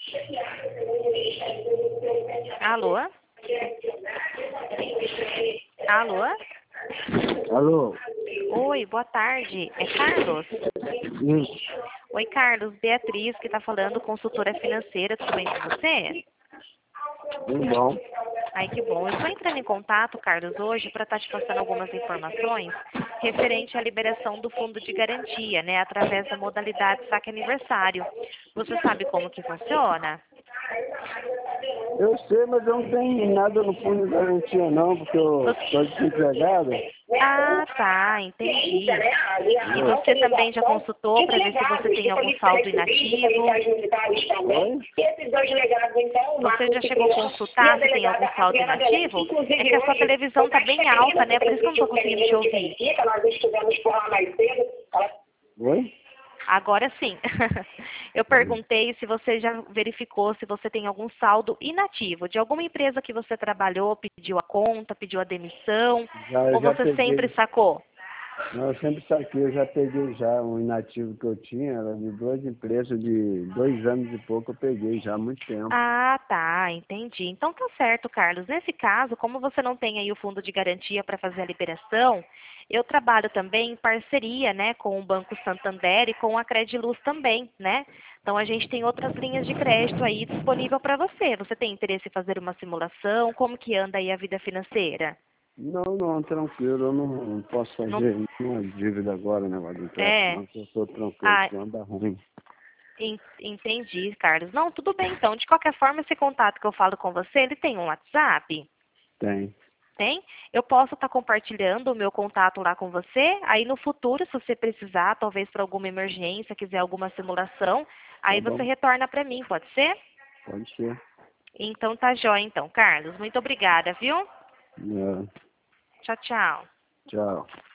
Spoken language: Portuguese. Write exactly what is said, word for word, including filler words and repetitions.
Alô? Alô? Alô? Oi, boa tarde. É Carlos? Isso. Oi, Carlos. Beatriz, que está falando, consultora financeira. Tudo bem com você? Tudo bom. Ai, que bom. Eu estou entrando em contato, Carlos, hoje para estar te passando algumas informações referente à liberação do fundo de garantia, né, através da modalidade saque aniversário. Você sabe como que funciona? Eu sei, mas eu não tenho nada no fundo de garantia não, porque eu estou desempregado. Ah, tá, entendi. E você também já consultou para ver se você tem algum saldo inativo? Oi? Você já chegou a consultar se tem algum saldo inativo? É que a sua televisão está bem alta, né? Por isso que eu não estou conseguindo te ouvir. Oi? Agora sim. Eu perguntei se você já verificou se você tem algum saldo inativo de alguma empresa que você trabalhou, pediu a conta, pediu a demissão, Já, eu ou já você peguei. sempre sacou? Não, eu sempre saquei, eu já peguei já um inativo que eu tinha, era de duas empresas de dois anos e pouco, eu peguei já há muito tempo. Ah, tá, entendi. Então tá certo, Carlos. Nesse caso, como você não tem aí o fundo de garantia para fazer a liberação, eu trabalho também em parceria, né, com o Banco Santander e com a Crediluz também, né? Então a gente tem outras linhas de crédito aí disponível para você. Você tem interesse em fazer uma simulação? Como que anda aí a vida financeira? Não, não, tranquilo, eu não, não posso Não, fazer nenhuma dívida agora, negócio de empréstimo, é. não, que eu estou tranquilo, Ah, senão dá ruim. en- entendi, Carlos. Não, tudo bem então. De qualquer forma, esse contato que eu falo com você, ele tem um WhatsApp? Tem. Tem? Eu posso estar compartilhando o meu contato lá com você. Aí no futuro, se você precisar, talvez para alguma emergência, quiser alguma simulação, Tá aí você bom, retorna para mim, pode ser? pode ser. Então tá jóia então, Carlos. Muito obrigada, viu? É, Tchau, tchau. tchau.